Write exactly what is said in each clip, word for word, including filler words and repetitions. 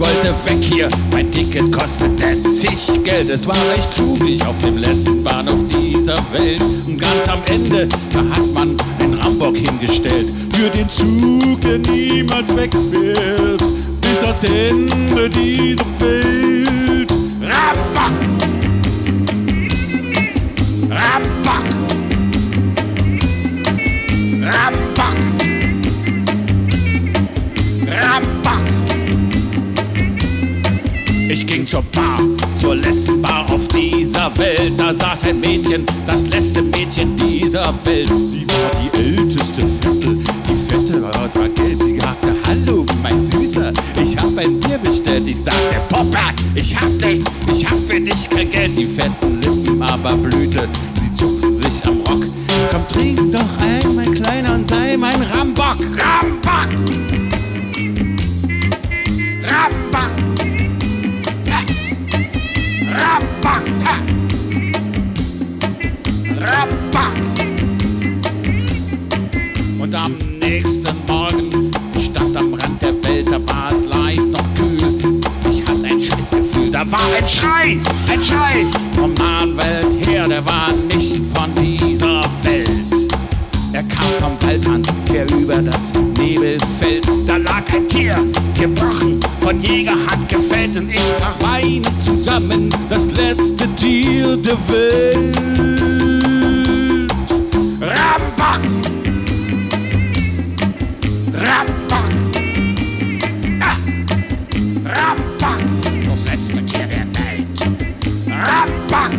wollte weg hier, mein Ticket kostete zig Geld. Es war recht zugig auf dem letzten Bahnhof dieser Welt. Und ganz am Ende, da hat man einen Rambock hingestellt für den Zug, der niemals wegfährt, bis ans Ende dieser Welt. Rambock! Rambock! Rambock! Rambock! Ich ging zur Bar, zur letzten Bar auf dieser Welt. Da saß ein Mädchen, das letzte Mädchen dieser Welt. Die war die älteste Viertel, die Fette war gelb. Sie sagte, hallo, mein Süßer, ich hab ein Bier bestellt. Ich sagte, Popper, ich hab nichts, ich hab für dich kein Geld. Die fetten Lippen aber blühte, sie zupften sich am Rock. Komm, trink doch ein, mein Kleiner, und sei mein Rambock. Rambock! Rambock! Rambock! Rambock! Und am nächsten Morgen stand am Rand der Welt, da war es leicht noch kühl. Ich hatte ein Scheißgefühl, da war ein Schrei, ein Schrei vom nahen Welt her, der war nicht von dieser Welt. Er kam vom Waldrand her über das Nebelfeld. Da lag ein Tier, gebrochen, von Jägerhand gefällt. Und ich brach weinend zusammen, das letzte Tier der Welt. Rambock! Rambock! Ah! Rambock! Das letzte Tier der Welt. Rambock!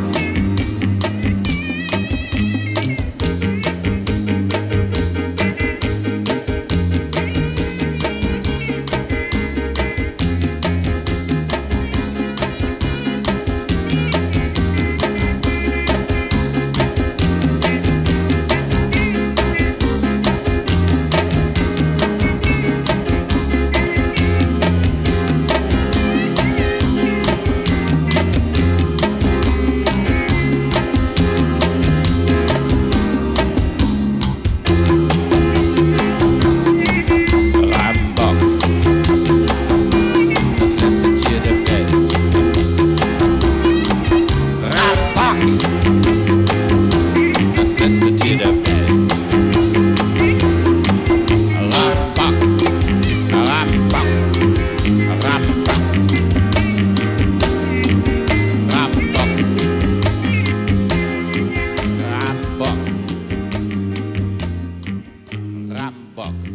Rambock.